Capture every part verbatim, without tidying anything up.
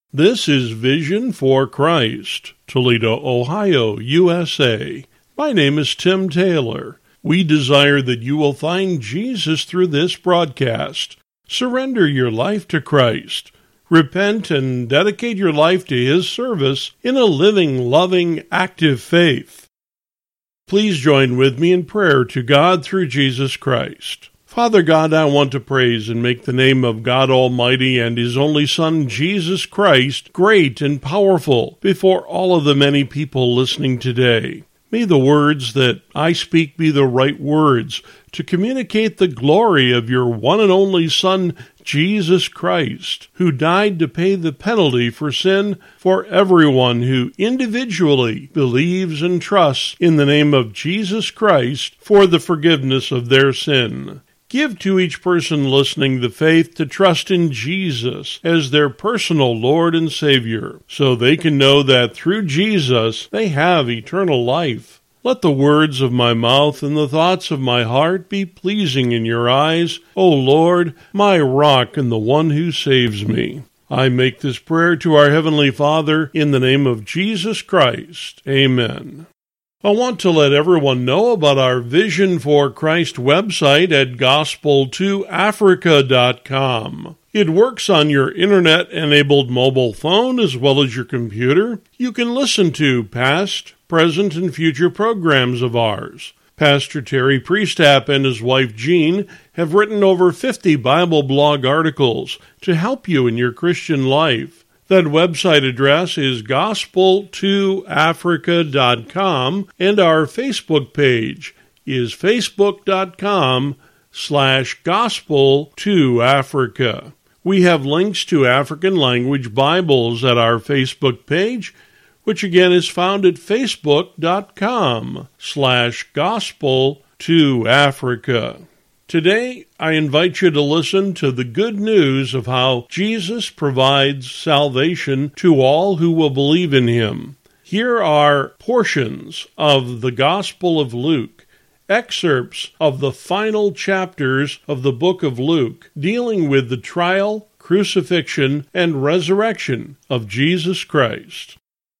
This is Vision for Christ, Toledo, Ohio, U S A. My name is Tim Taylor. We desire that you will find Jesus through this broadcast. Surrender your life to Christ. Repent and dedicate your life to His service in a living, loving, active faith. Please join with me in prayer to God through Jesus Christ. Father God, I want to praise and make the name of God Almighty and His only Son, Jesus Christ, great and powerful before all of the many people listening today. May the words that I speak be the right words to communicate the glory of your one and only Son, Jesus Christ, who died to pay the penalty for sin for everyone who individually believes and trusts in the name of Jesus Christ for the forgiveness of their sin. Give to each person listening the faith to trust in Jesus as their personal Lord and Savior, so they can know that through Jesus they have eternal life. Let the words of my mouth and the thoughts of my heart be pleasing in your eyes, O Lord, my rock and the one who saves me. I make this prayer to our Heavenly Father in the name of Jesus Christ. Amen. I want to let everyone know about our Vision for Christ website at gospel to africa dot com. It works on your internet-enabled mobile phone as well as your computer. You can listen to past, present, and future programs of ours. Pastor Terry Priestap and his wife Jean have written over fifty Bible blog articles to help you in your Christian life. That website address is gospel to africa dot com, and our Facebook page is facebook.com slash gospel to Africa. We have links to African language Bibles at our Facebook page, which again is found at facebook.com slash gospel to Africa. Today, I invite you to listen to the good news of how Jesus provides salvation to all who will believe in Him. Here are portions of the Gospel of Luke, excerpts of the final chapters of the book of Luke, dealing with the trial, crucifixion, and resurrection of Jesus Christ.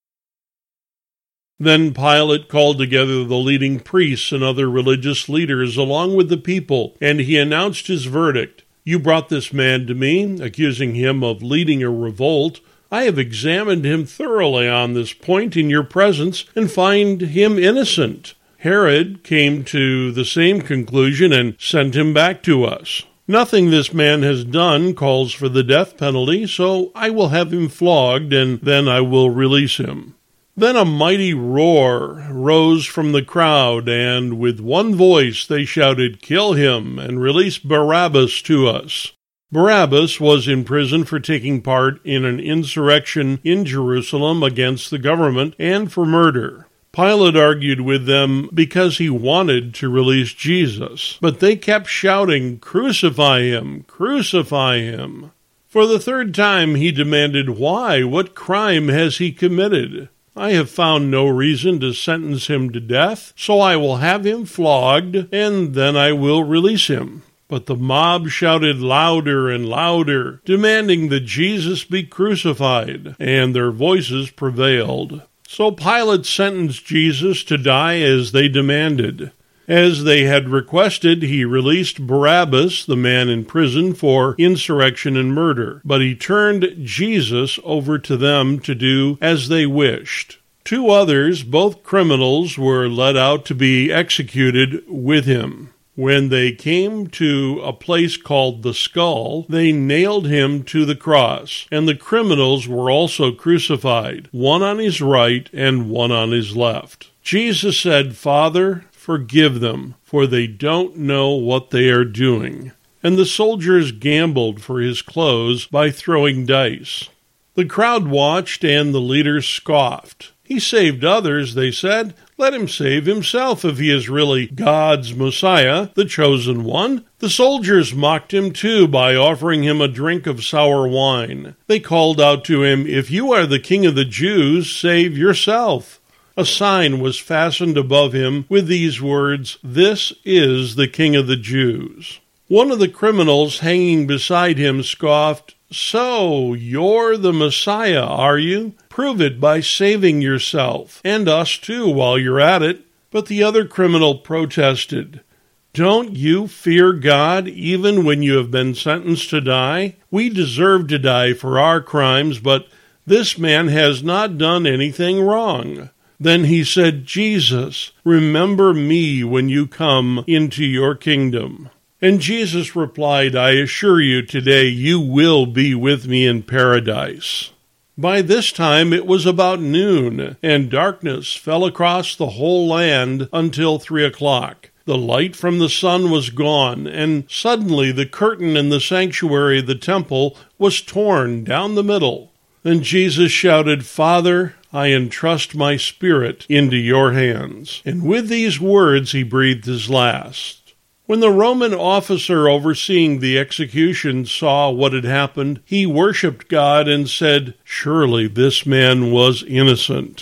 Then Pilate called together the leading priests and other religious leaders along with the people, and he announced his verdict. You brought this man to me, accusing him of leading a revolt. I have examined him thoroughly on this point in your presence and find him innocent. Herod came to the same conclusion and sent him back to us. Nothing this man has done calls for the death penalty, so I will have him flogged, and then I will release him. Then a mighty roar rose from the crowd, and with one voice they shouted, "Kill him, and release Barabbas to us." Barabbas was in prison for taking part in an insurrection in Jerusalem against the government and for murder. Pilate argued with them because he wanted to release Jesus, but they kept shouting, "Crucify him! Crucify him!" For the third time he demanded, "Why? What crime has he committed? I have found no reason to sentence him to death, so I will have him flogged, and then I will release him." But the mob shouted louder and louder, demanding that Jesus be crucified, and their voices prevailed. So Pilate sentenced Jesus to die as they demanded. As they had requested, he released Barabbas, the man in prison for insurrection and murder, but he turned Jesus over to them to do as they wished. Two others, both criminals, were led out to be executed with him. When they came to a place called the Skull, they nailed him to the cross, and the criminals were also crucified, one on his right and one on his left. Jesus said, "Father, forgive them, for they don't know what they are doing." And the soldiers gambled for his clothes by throwing dice. The crowd watched, and the leaders scoffed. "He saved others," they said. "Let him save himself if he is really God's Messiah, the chosen one." The soldiers mocked him too by offering him a drink of sour wine. They called out to him, "If you are the King of the Jews, save yourself." A sign was fastened above him with these words, "This is the King of the Jews." One of the criminals hanging beside him scoffed, "So, you're the Messiah, are you? Prove it by saving yourself, and us too, while you're at it." But the other criminal protested, "Don't you fear God even when you have been sentenced to die? We deserve to die for our crimes, but this man has not done anything wrong." Then he said, "Jesus, remember me when you come into your kingdom." And Jesus replied, "I assure you, today you will be with me in paradise." By this time it was about noon, and darkness fell across the whole land until three o'clock. The light from the sun was gone, and suddenly the curtain in the sanctuary of the temple was torn down the middle. Then Jesus shouted, "Father, I entrust my spirit into your hands." And with these words he breathed his last. When the Roman officer overseeing the execution saw what had happened, he worshipped God and said, "Surely this man was innocent."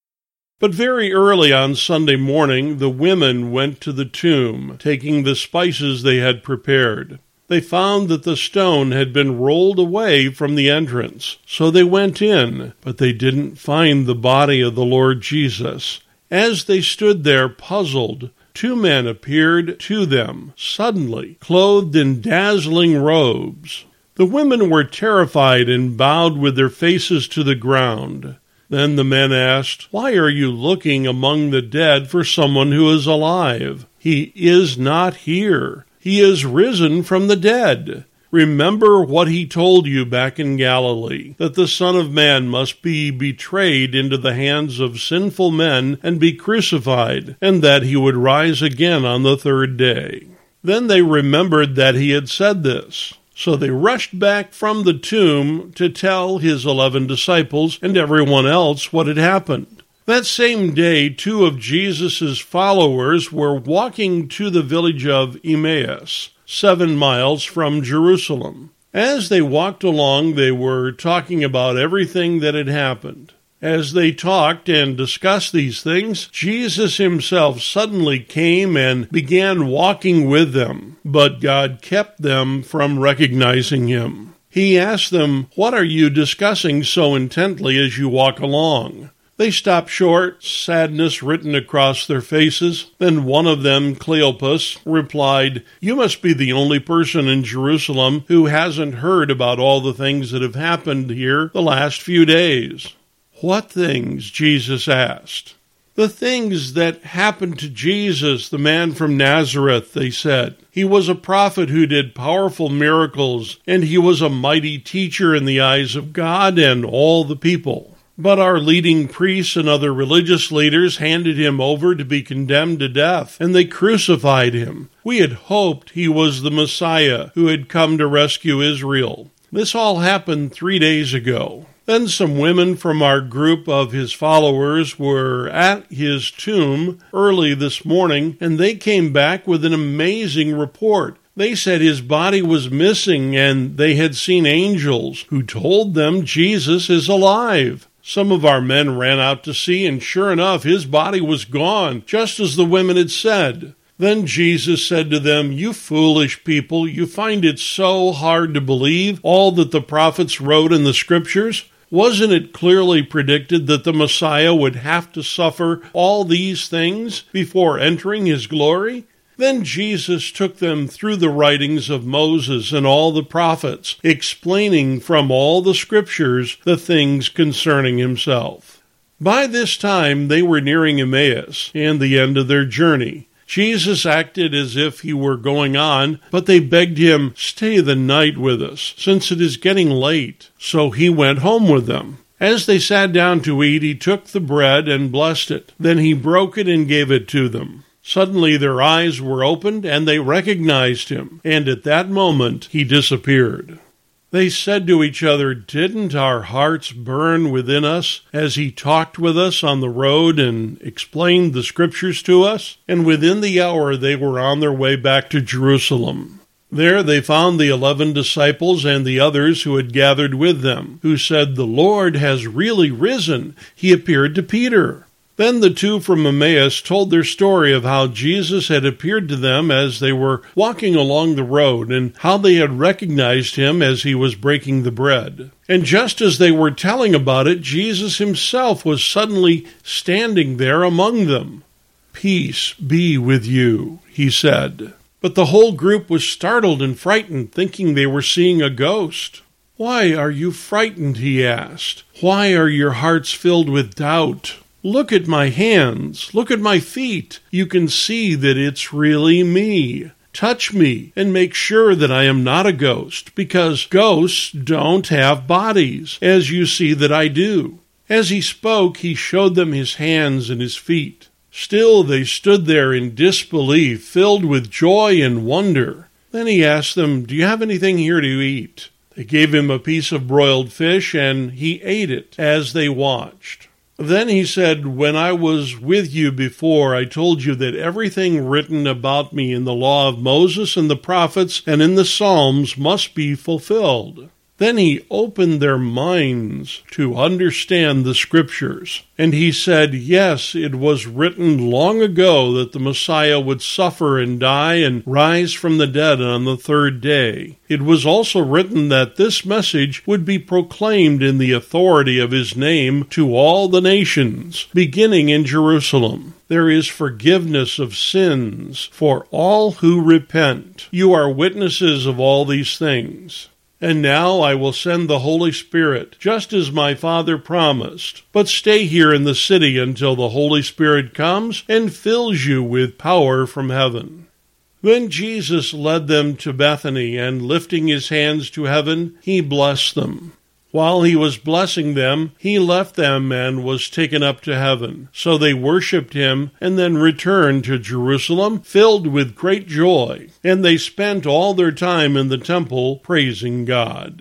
But very early on Sunday morning, the women went to the tomb, taking the spices they had prepared. They found that the stone had been rolled away from the entrance. So they went in, but they didn't find the body of the Lord Jesus. As they stood there puzzled, two men appeared to them, suddenly, clothed in dazzling robes. The women were terrified and bowed with their faces to the ground. Then the men asked, "Why are you looking among the dead for someone who is alive? He is not here. He is risen from the dead. Remember what he told you back in Galilee, that the Son of Man must be betrayed into the hands of sinful men and be crucified, and that he would rise again on the third day." Then they remembered that he had said this. So they rushed back from the tomb to tell his eleven disciples and everyone else what had happened. That same day, two of Jesus' followers were walking to the village of Emmaus, seven miles from Jerusalem. As they walked along, they were talking about everything that had happened. As they talked and discussed these things, Jesus himself suddenly came and began walking with them, but God kept them from recognizing him. He asked them, "What are you discussing so intently as you walk along?" They stopped short, sadness written across their faces. Then one of them, Cleopas, replied, "You must be the only person in Jerusalem who hasn't heard about all the things that have happened here the last few days." "What things?" Jesus asked. "The things that happened to Jesus, the man from Nazareth," they said. "He was a prophet who did powerful miracles, and he was a mighty teacher in the eyes of God and all the people. But our leading priests and other religious leaders handed him over to be condemned to death, and they crucified him. We had hoped he was the Messiah who had come to rescue Israel. This all happened three days ago." Then some women from our group of his followers were at his tomb early this morning, and they came back with an amazing report. They said his body was missing, and they had seen angels who told them Jesus is alive. Some of our men ran out to see, and sure enough, his body was gone, just as the women had said. Then Jesus said to them, "You foolish people, you find it so hard to believe all that the prophets wrote in the scriptures? Wasn't it clearly predicted that the Messiah would have to suffer all these things before entering his glory?" Then Jesus took them through the writings of Moses and all the prophets, explaining from all the scriptures the things concerning himself. By this time they were nearing Emmaus and the end of their journey. Jesus acted as if he were going on, but they begged him, "Stay the night with us, since it is getting late." So he went home with them. As they sat down to eat, he took the bread and blessed it. Then he broke it and gave it to them. Suddenly their eyes were opened, and they recognized him, and at that moment he disappeared. They said to each other, "Didn't our hearts burn within us as he talked with us on the road and explained the scriptures to us?" And within the hour they were on their way back to Jerusalem. There they found the eleven disciples and the others who had gathered with them, who said, "The Lord has really risen. He appeared to Peter." Then the two from Emmaus told their story of how Jesus had appeared to them as they were walking along the road, and how they had recognized him as he was breaking the bread. And just as they were telling about it, Jesus himself was suddenly standing there among them. "Peace be with you," he said. But the whole group was startled and frightened, thinking they were seeing a ghost. "Why are you frightened?" he asked. "Why are your hearts filled with doubt? Look at my hands. Look at my feet. You can see that it's really me. Touch me and make sure that I am not a ghost, because ghosts don't have bodies, as you see that I do." As he spoke, he showed them his hands and his feet. Still they stood there in disbelief, filled with joy and wonder. Then he asked them, "Do you have anything here to eat?" They gave him a piece of broiled fish, and he ate it as they watched. Then he said, "When I was with you before, I told you that everything written about me in the law of Moses and the prophets and in the Psalms must be fulfilled." Then he opened their minds to understand the Scriptures. And he said, "Yes, it was written long ago that the Messiah would suffer and die and rise from the dead on the third day. It was also written that this message would be proclaimed in the authority of his name to all the nations, beginning in Jerusalem. There is forgiveness of sins for all who repent. You are witnesses of all these things. And now I will send the Holy Spirit, just as my Father promised. But stay here in the city until the Holy Spirit comes and fills you with power from heaven." Then Jesus led them to Bethany, and lifting his hands to heaven, he blessed them. While he was blessing them, he left them and was taken up to heaven. So they worshipped him and then returned to Jerusalem, filled with great joy. And they spent all their time in the temple praising God.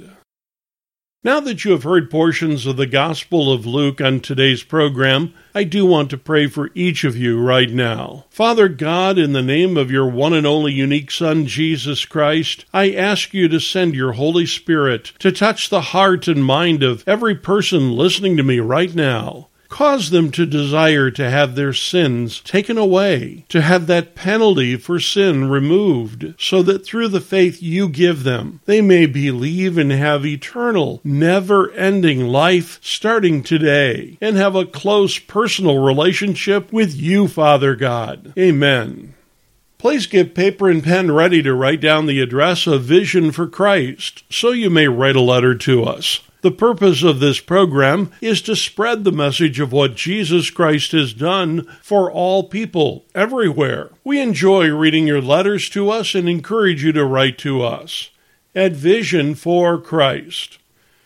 Now that you have heard portions of the Gospel of Luke on today's program, I do want to pray for each of you right now. Father God, in the name of your one and only unique Son, Jesus Christ, I ask you to send your Holy Spirit to touch the heart and mind of every person listening to me right now. Cause them to desire to have their sins taken away, to have that penalty for sin removed, so that through the faith you give them, they may believe and have eternal, never-ending life starting today, and have a close personal relationship with you, Father God. Amen. Please get paper and pen ready to write down the address of Vision for Christ, so you may write a letter to us. The purpose of this program is to spread the message of what Jesus Christ has done for all people, everywhere. We enjoy reading your letters to us and encourage you to write to us at Vision for Christ,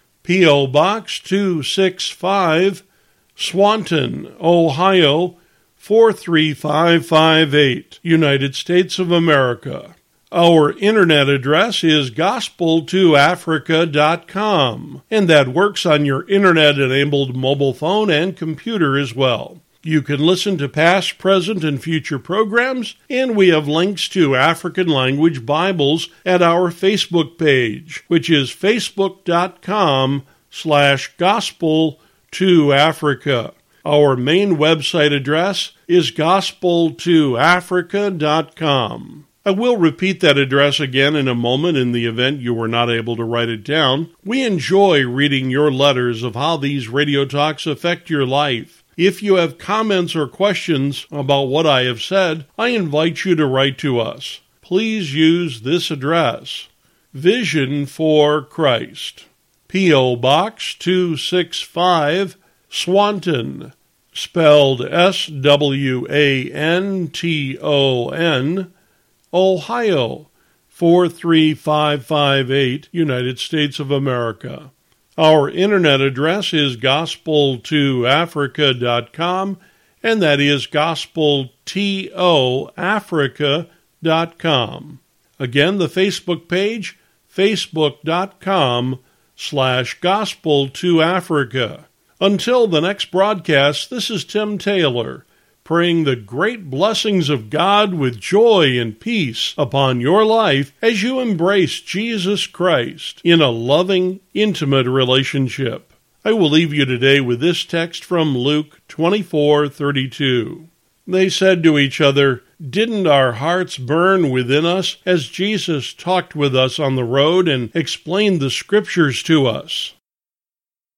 P O. Box two sixty-five, Swanton, Ohio, four three five five eight, United States of America. Our internet address is gospel to africa dot com, and that works on your internet-enabled mobile phone and computer as well. You can listen to past, present, and future programs, and we have links to African language Bibles at our Facebook page, which is facebook.com slash gospel to Africa. Our main website address is gospel to africa dot com. I will repeat that address again in a moment in the event you were not able to write it down. We enjoy reading your letters of how these radio talks affect your life. If you have comments or questions about what I have said, I invite you to write to us. Please use this address, Vision for Christ, P O. Box two sixty-five, Swanton, spelled S W A N T O N, Ohio, four three five five eight, United States of America. Our internet address is gospel to africa dot com, and that is gospel to africa dot com. Again, the Facebook page, facebook.com slash gospel to Africa. Until the next broadcast, this is Tim Taylor, praying the great blessings of God with joy and peace upon your life as you embrace Jesus Christ in a loving, intimate relationship. I will leave you today with this text from Luke twenty-four thirty-two. They said to each other, "Didn't our hearts burn within us as Jesus talked with us on the road and explained the Scriptures to us?"